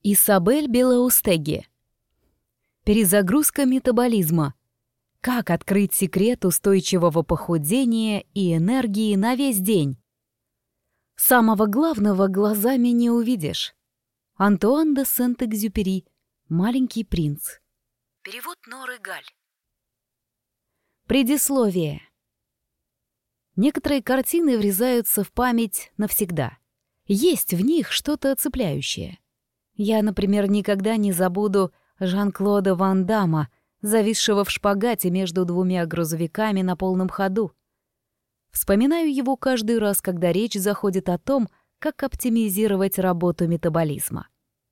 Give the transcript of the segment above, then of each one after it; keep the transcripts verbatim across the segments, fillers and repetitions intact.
Исабель Белаустеги. Перезагрузка метаболизма. Как открыть секрет устойчивого похудения и энергии на весь день? Самого главного глазами не увидишь. Антуан де Сент-Экзюпери. «Маленький принц». Перевод Норы Галь. Предисловие. Некоторые картины врезаются в память навсегда. Есть в них что-то цепляющее. Я, например, никогда не забуду Жан-Клода Ван Дамма, зависшего в шпагате между двумя грузовиками на полном ходу. Вспоминаю его каждый раз, когда речь заходит о том, как оптимизировать работу метаболизма.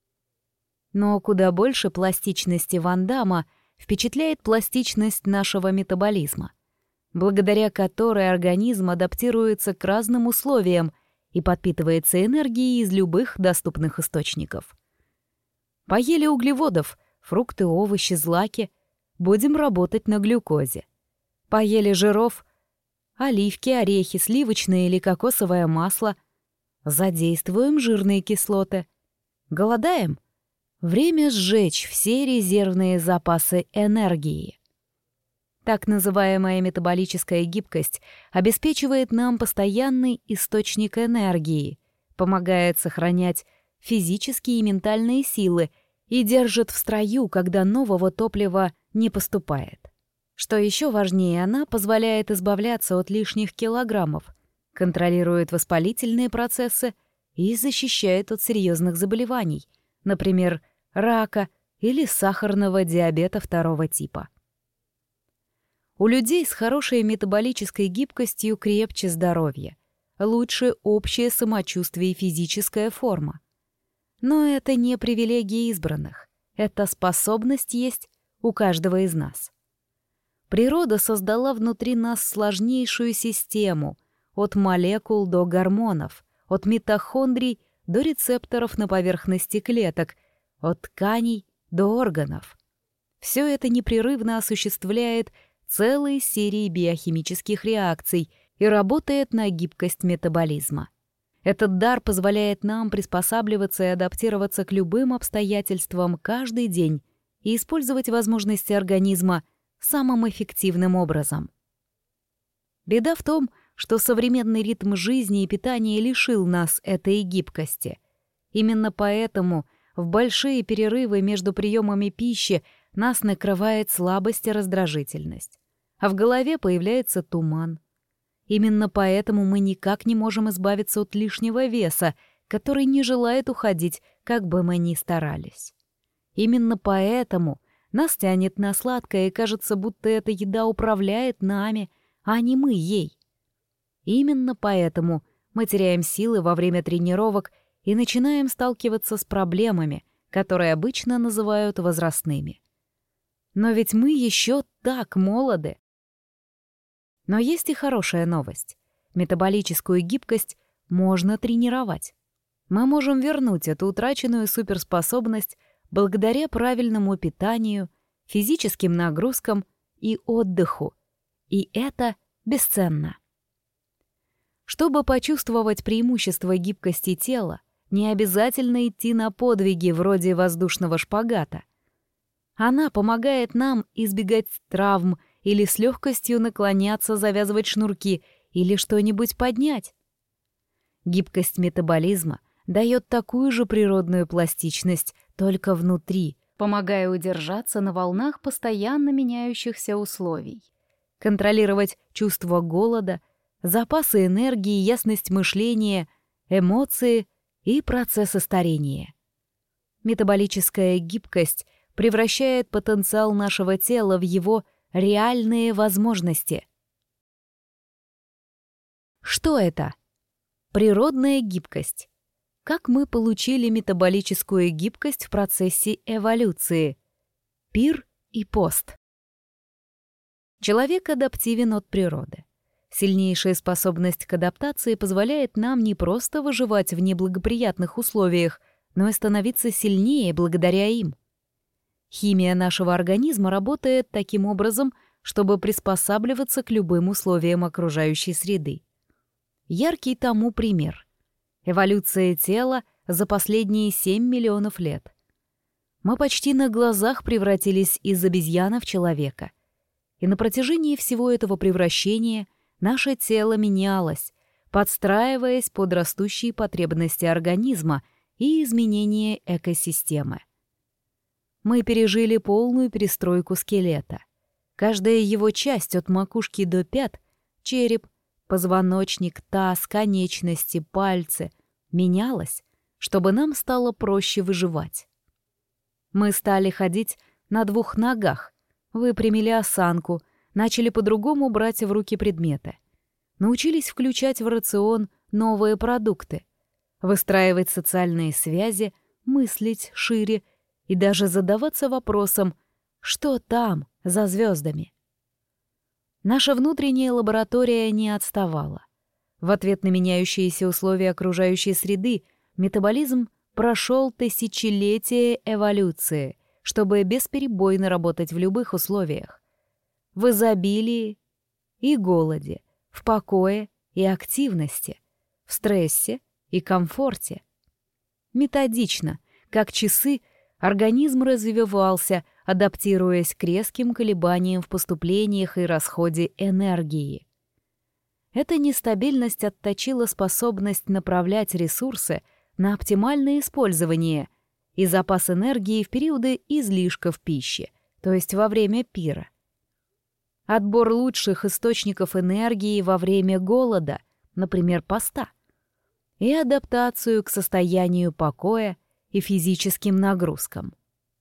Но куда больше пластичности Ван Дамма впечатляет пластичность нашего метаболизма, благодаря которой организм адаптируется к разным условиям и подпитывается энергией из любых доступных источников. Поели углеводов, фрукты, овощи, злаки, будем работать на глюкозе. Поели жиров, оливки, орехи, сливочное или кокосовое масло, задействуем жирные кислоты. Голодаем? Время сжечь все резервные запасы энергии. Так называемая метаболическая гибкость обеспечивает нам постоянный источник энергии, помогает сохранять физические и ментальные силы и держит в строю, когда нового топлива не поступает. Что еще важнее, она позволяет избавляться от лишних килограммов, контролирует воспалительные процессы и защищает от серьезных заболеваний, например, рака или сахарного диабета второго типа. У людей с хорошей метаболической гибкостью крепче здоровье, лучше общее самочувствие и физическая форма. Но это не привилегия избранных, это способность есть у каждого из нас. Природа создала внутри нас сложнейшую систему, от молекул до гормонов, от митохондрий до рецепторов на поверхности клеток, от тканей до органов. Все это непрерывно осуществляет целые серии биохимических реакций и работает на гибкость метаболизма. Этот дар позволяет нам приспосабливаться и адаптироваться к любым обстоятельствам каждый день и использовать возможности организма самым эффективным образом. Беда в том, что современный ритм жизни и питания лишил нас этой гибкости. Именно поэтому в большие перерывы между приемами пищи нас накрывает слабость и раздражительность, а в голове появляется туман. Именно поэтому мы никак не можем избавиться от лишнего веса, который не желает уходить, как бы мы ни старались. Именно поэтому нас тянет на сладкое, и кажется, будто эта еда управляет нами, а не мы ей. Именно поэтому мы теряем силы во время тренировок и начинаем сталкиваться с проблемами, которые обычно называют возрастными. Но ведь мы еще так молоды. Но есть и хорошая новость. Метаболическую гибкость можно тренировать. Мы можем вернуть эту утраченную суперспособность благодаря правильному питанию, физическим нагрузкам и отдыху. И это бесценно. Чтобы почувствовать преимущество гибкости тела, не обязательно идти на подвиги вроде воздушного шпагата. Она помогает нам избегать травм или с легкостью наклоняться, завязывать шнурки или что-нибудь поднять. Гибкость метаболизма дает такую же природную пластичность, только внутри, помогая удержаться на волнах постоянно меняющихся условий, контролировать чувство голода, запасы энергии, ясность мышления, эмоции и процессы старения. Метаболическая гибкость превращает потенциал нашего тела в его реальные возможности. Что это? Природная гибкость. Как мы получили метаболическую гибкость в процессе эволюции? Пир и пост. Человек адаптивен от природы. Сильнейшая способность к адаптации позволяет нам не просто выживать в неблагоприятных условиях, но и становиться сильнее благодаря им. Химия нашего организма работает таким образом, чтобы приспосабливаться к любым условиям окружающей среды. Яркий тому пример. Эволюция тела за последние семь миллионов лет. Мы почти на глазах превратились из обезьяны в человека. И на протяжении всего этого превращения наше тело менялось, подстраиваясь под растущие потребности организма и изменения экосистемы. Мы пережили полную перестройку скелета. Каждая его часть от макушки до пят — череп, позвоночник, таз, конечности, пальцы — менялась, чтобы нам стало проще выживать. Мы стали ходить на двух ногах, выпрямили осанку, начали по-другому брать в руки предметы, научились включать в рацион новые продукты, выстраивать социальные связи, мыслить шире и даже задаваться вопросом, что там, за звездами. Наша внутренняя лаборатория не отставала. В ответ на меняющиеся условия окружающей среды метаболизм прошел тысячелетия эволюции, чтобы бесперебойно работать в любых условиях. В изобилии и голоде, в покое и активности, в стрессе и комфорте. Методично, как часы, организм развивался, адаптируясь к резким колебаниям в поступлениях и расходе энергии. Эта нестабильность отточила способность направлять ресурсы на оптимальное использование и запас энергии в периоды излишков пищи, то есть во время пира. Отбор лучших источников энергии во время голода, например, поста, и адаптацию к состоянию покоя и физическим нагрузкам.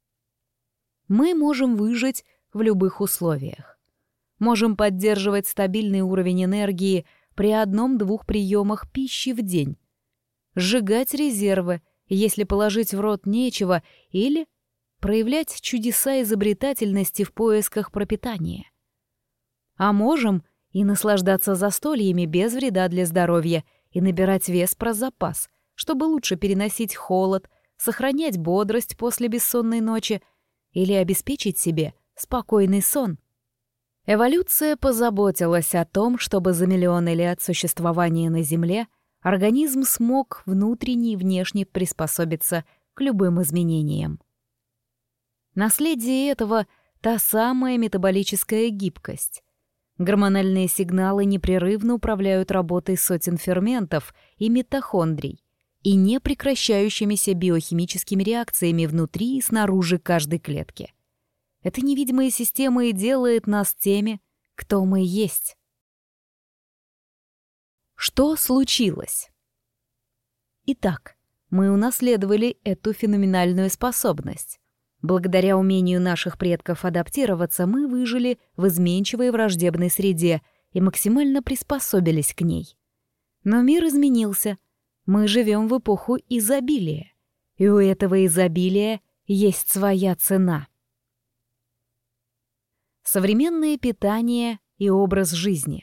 Мы можем выжить в любых условиях. Можем поддерживать стабильный уровень энергии при одном-двух приемах пищи в день, сжигать резервы, если положить в рот нечего, или проявлять чудеса изобретательности в поисках пропитания. А можем и наслаждаться застольями без вреда для здоровья и набирать вес про запас, чтобы лучше переносить холод, сохранять бодрость после бессонной ночи или обеспечить себе спокойный сон. Эволюция позаботилась о том, чтобы за миллионы лет существования на Земле организм смог внутренне и внешне приспособиться к любым изменениям. Наследие этого — та самая метаболическая гибкость. Гормональные сигналы непрерывно управляют работой сотен ферментов и митохондрий и непрекращающимися биохимическими реакциями внутри и снаружи каждой клетки. Эта невидимая система и делает нас теми, кто мы есть. Что случилось? Итак, мы унаследовали эту феноменальную способность. Благодаря умению наших предков адаптироваться, мы выжили в изменчивой враждебной среде и максимально приспособились к ней. Но мир изменился. Мы живем в эпоху изобилия, и у этого изобилия есть своя цена. Современное питание и образ жизни.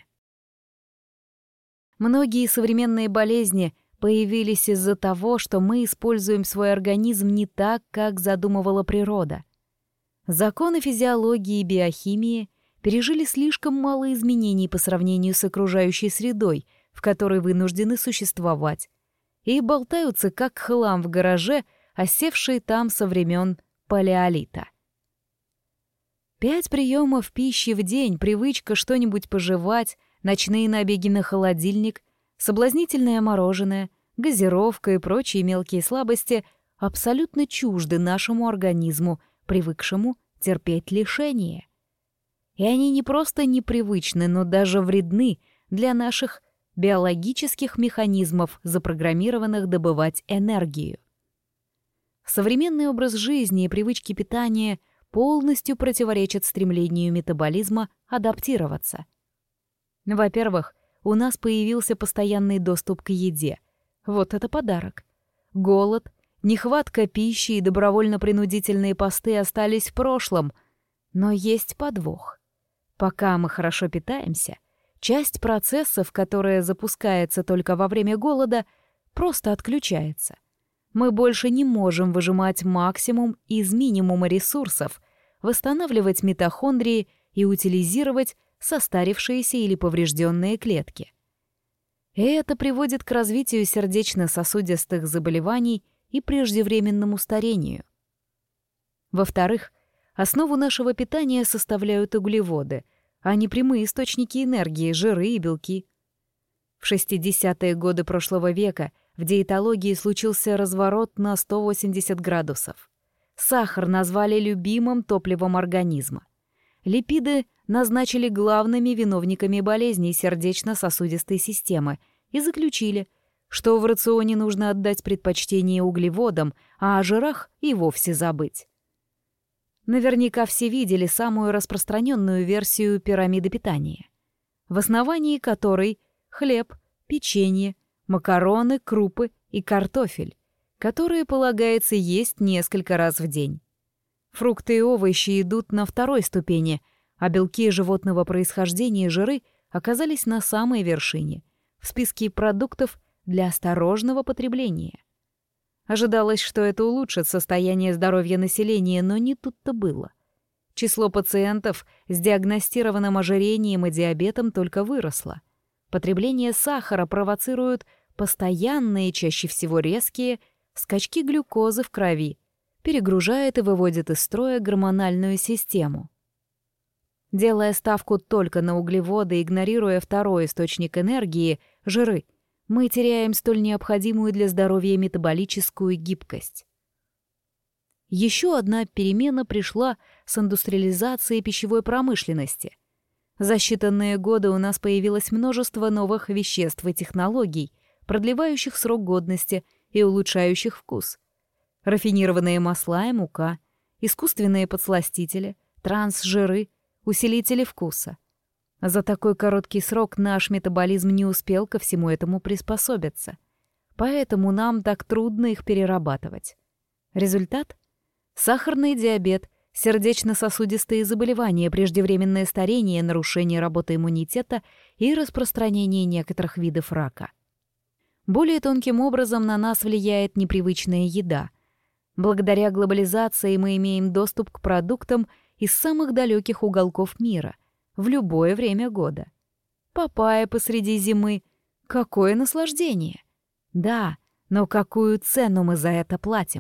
Многие современные болезни появились из-за того, что мы используем свой организм не так, как задумывала природа. Законы физиологии и биохимии пережили слишком мало изменений по сравнению с окружающей средой, в которой вынуждены существовать, и болтаются как хлам в гараже, осевший там со времен палеолита. Пять приемов пищи в день, привычка что-нибудь пожевать, ночные набеги на холодильник, соблазнительное мороженое, газировка и прочие мелкие слабости абсолютно чужды нашему организму, привыкшему терпеть лишения. И они не просто непривычны, но даже вредны для наших биологических механизмов, запрограммированных добывать энергию. Современный образ жизни и привычки питания полностью противоречат стремлению метаболизма адаптироваться. Во-первых, у нас появился постоянный доступ к еде. Вот это подарок. Голод, нехватка пищи и добровольно-принудительные посты остались в прошлом. Но есть подвох. Пока мы хорошо питаемся, часть процессов, которая запускается только во время голода, просто отключается. Мы больше не можем выжимать максимум из минимума ресурсов, восстанавливать митохондрии и утилизировать состарившиеся или поврежденные клетки. И это приводит к развитию сердечно-сосудистых заболеваний и преждевременному старению. Во-вторых, основу нашего питания составляют углеводы, а не прямые источники энергии, жиры и белки. В шестидесятые годы прошлого века в диетологии случился разворот на сто восемьдесят градусов. Сахар назвали любимым топливом организма. Липиды назначили главными виновниками болезней сердечно-сосудистой системы и заключили, что в рационе нужно отдать предпочтение углеводам, а о жирах и вовсе забыть. Наверняка все видели самую распространенную версию пирамиды питания, в основании которой хлеб, печенье, макароны, крупы и картофель, которые полагается есть несколько раз в день. Фрукты и овощи идут на второй ступени, а белки животного происхождения и жиры оказались на самой вершине, в списке продуктов для осторожного потребления. Ожидалось, что это улучшит состояние здоровья населения, но не тут-то было. Число пациентов с диагностированным ожирением и диабетом только выросло. Потребление сахара провоцирует постоянные, чаще всего резкие, скачки глюкозы в крови, перегружает и выводит из строя гормональную систему. Делая ставку только на углеводы, игнорируя второй источник энергии — жиры, мы теряем столь необходимую для здоровья метаболическую гибкость. Еще одна перемена пришла с индустриализацией пищевой промышленности. За считанные годы у нас появилось множество новых веществ и технологий, продлевающих срок годности и улучшающих вкус. Рафинированные масла и мука, искусственные подсластители, трансжиры, усилители вкуса. За такой короткий срок наш метаболизм не успел ко всему этому приспособиться. Поэтому нам так трудно их перерабатывать. Результат? Сахарный диабет, сердечно-сосудистые заболевания, преждевременное старение, нарушение работы иммунитета и распространение некоторых видов рака. Более тонким образом на нас влияет непривычная еда. Благодаря глобализации мы имеем доступ к продуктам из самых далеких уголков мира в любое время года. Папайя посреди зимы — какое наслаждение! Да, но какую цену мы за это платим?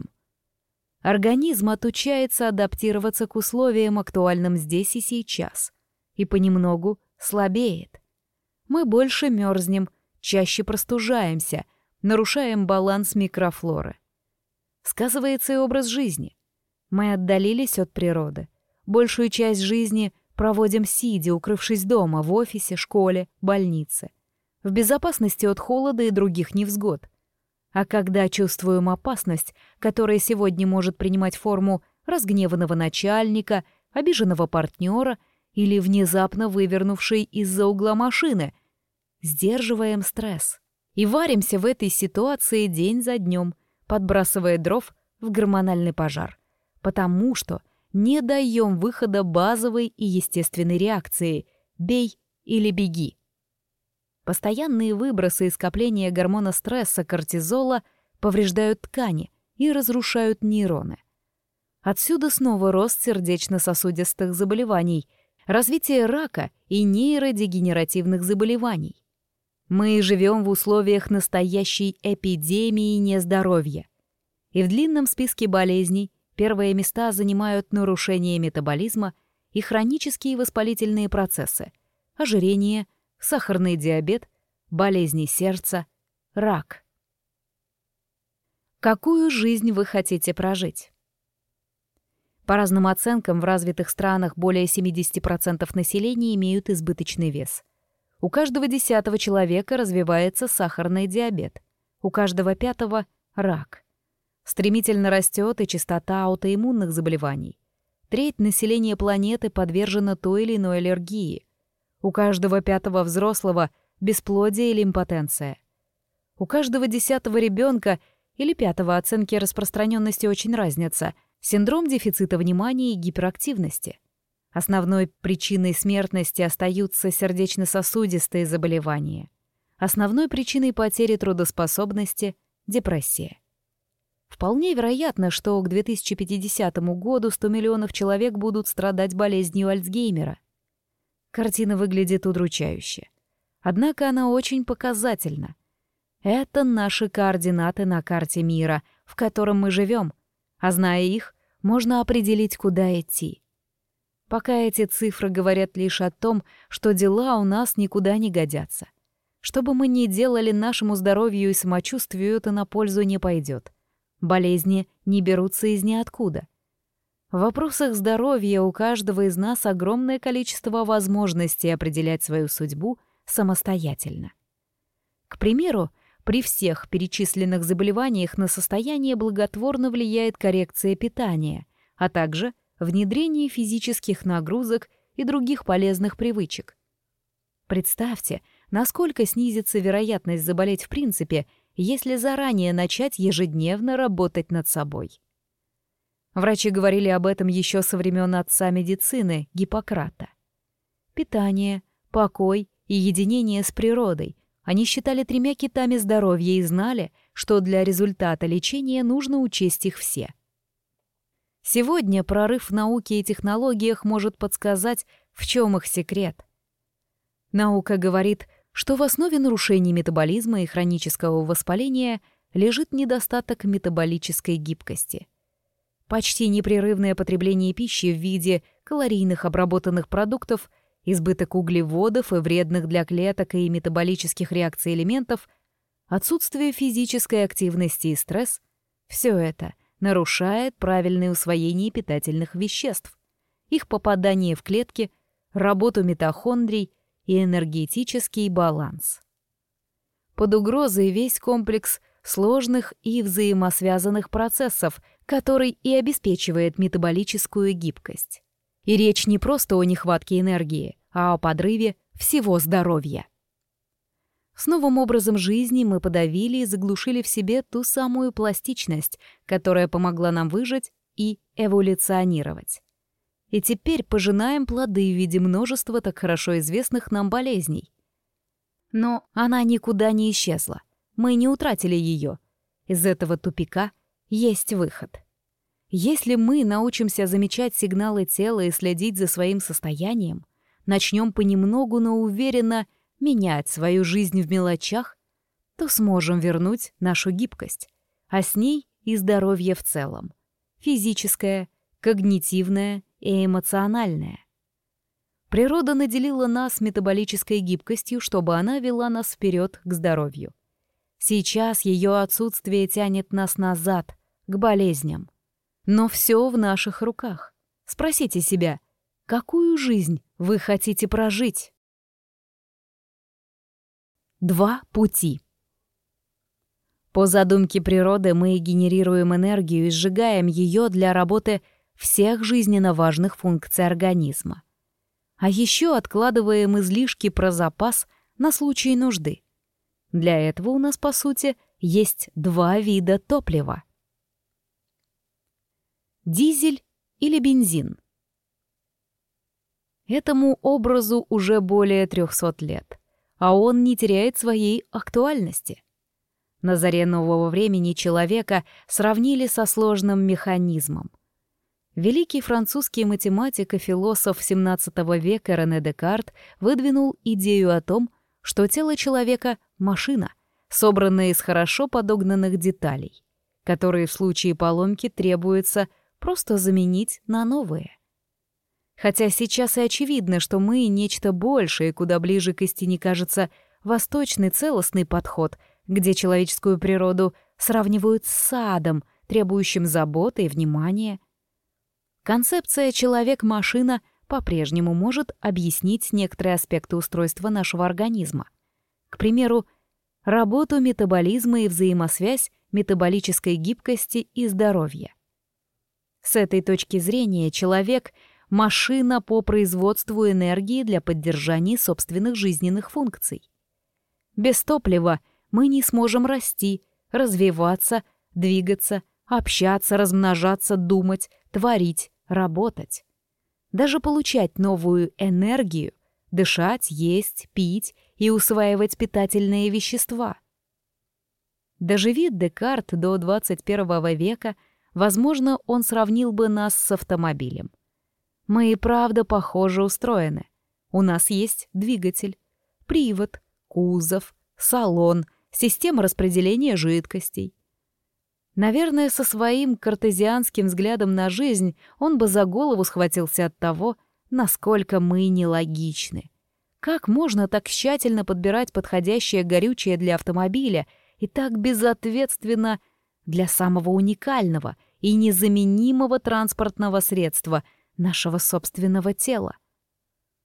Организм отучается адаптироваться к условиям, актуальным здесь и сейчас, и понемногу слабеет. Мы больше мерзнем, чаще простужаемся, нарушаем баланс микрофлоры. Сказывается и образ жизни. Мы отдалились от природы. Большую часть жизни проводим сидя, укрывшись дома, в офисе, школе, больнице. В безопасности от холода и других невзгод. А когда чувствуем опасность, которая сегодня может принимать форму разгневанного начальника, обиженного партнера или внезапно вывернувшей из-за угла машины, сдерживаем стресс и варимся в этой ситуации день за днем, подбрасывая дров в гормональный пожар, потому что не даем выхода базовой и естественной реакции «бей или беги». Постоянные выбросы и скопления гормона стресса кортизола повреждают ткани и разрушают нейроны. Отсюда снова рост сердечно-сосудистых заболеваний, развитие рака и нейродегенеративных заболеваний. Мы живем в условиях настоящей эпидемии нездоровья. И в длинном списке болезней первые места занимают нарушение метаболизма и хронические воспалительные процессы, ожирение, сахарный диабет, болезни сердца, рак. Какую жизнь вы хотите прожить? По разным оценкам, в развитых странах более семьдесят процентов населения имеют избыточный вес. У каждого десятого человека развивается сахарный диабет, у каждого пятого — рак. Стремительно растет и частота аутоиммунных заболеваний. Треть населения планеты подвержена той или иной аллергии. У каждого пятого взрослого — бесплодие или импотенция. У каждого десятого ребенка или пятого оценки распространенности очень разнятся — синдром дефицита внимания и гиперактивности. Основной причиной смертности остаются сердечно-сосудистые заболевания. Основной причиной потери трудоспособности — депрессия. Вполне вероятно, что к две тысячи пятидесятому году сто миллионов человек будут страдать болезнью Альцгеймера. Картина выглядит удручающе. Однако она очень показательна. Это наши координаты на карте мира, в котором мы живем, а зная их, можно определить, куда идти. Пока эти цифры говорят лишь о том, что дела у нас никуда не годятся. Что бы мы ни делали нашему здоровью и самочувствию, это на пользу не пойдет. Болезни не берутся из ниоткуда. В вопросах здоровья у каждого из нас огромное количество возможностей определять свою судьбу самостоятельно. К примеру, при всех перечисленных заболеваниях на состояние благотворно влияет коррекция питания, а также внедрение физических нагрузок и других полезных привычек. Представьте, насколько снизится вероятность заболеть в принципе, если заранее начать ежедневно работать над собой. Врачи говорили об этом еще со времен отца медицины Гиппократа. Питание, покой и единение с природой они считали тремя китами здоровья и знали, что для результата лечения нужно учесть их все. Сегодня прорыв в науке и технологиях может подсказать, в чем их секрет. Наука говорит, что в основе нарушений метаболизма и хронического воспаления лежит недостаток метаболической гибкости. Почти непрерывное потребление пищи в виде калорийных обработанных продуктов, избыток углеводов и вредных для клеток и метаболических реакций элементов, отсутствие физической активности и стресс — все это нарушает правильное усвоение питательных веществ, их попадание в клетки, работу митохондрий и энергетический баланс. Под угрозой весь комплекс сложных и взаимосвязанных процессов, который и обеспечивает метаболическую гибкость. И речь не просто о нехватке энергии, а о подрыве всего здоровья. С новым образом жизни мы подавили и заглушили в себе ту самую пластичность, которая помогла нам выжить и эволюционировать. И теперь пожинаем плоды в виде множества так хорошо известных нам болезней. Но она никуда не исчезла. Мы не утратили ее. Из этого тупика есть выход. Если мы научимся замечать сигналы тела и следить за своим состоянием, начнем понемногу, но уверенно менять свою жизнь в мелочах, то сможем вернуть нашу гибкость, а с ней и здоровье в целом. Физическое, когнитивное и эмоциональное. Природа наделила нас метаболической гибкостью, чтобы она вела нас вперед к здоровью. Сейчас ее отсутствие тянет нас назад, к болезням. Но все в наших руках. Спросите себя, какую жизнь вы хотите прожить? Два пути. По задумке природы мы генерируем энергию и сжигаем ее для работы всех жизненно важных функций организма. А еще откладываем излишки про запас на случай нужды. Для этого у нас, по сути, есть два вида топлива. Дизель или бензин. Этому образу уже более трехсот лет, а он не теряет своей актуальности. На заре нового времени человека сравнили со сложным механизмом. Великий французский математик и философ семнадцатого века Рене Декарт выдвинул идею о том, что тело человека — машина, собранная из хорошо подогнанных деталей, которые в случае поломки требуется просто заменить на новые. Хотя сейчас и очевидно, что мы — нечто большее, куда ближе к истине кажется восточный целостный подход, где человеческую природу сравнивают с садом, требующим заботы и внимания. Концепция «человек-машина» по-прежнему может объяснить некоторые аспекты устройства нашего организма. К примеру, работу метаболизма и взаимосвязь метаболической гибкости и здоровья. С этой точки зрения человек — машина по производству энергии для поддержания собственных жизненных функций. Без топлива мы не сможем расти, развиваться, двигаться, общаться, размножаться, думать, творить, работать. Даже получать новую энергию, дышать, есть, пить и усваивать питательные вещества. Доживи Декарт до двадцать первого века, возможно, он сравнил бы нас с автомобилем. Мы и правда похоже устроены. У нас есть двигатель, привод, кузов, салон, система распределения жидкостей. Наверное, со своим картезианским взглядом на жизнь он бы за голову схватился от того, насколько мы нелогичны. Как можно так тщательно подбирать подходящее горючее для автомобиля и так безответственно для самого уникального и незаменимого транспортного средства нашего собственного тела?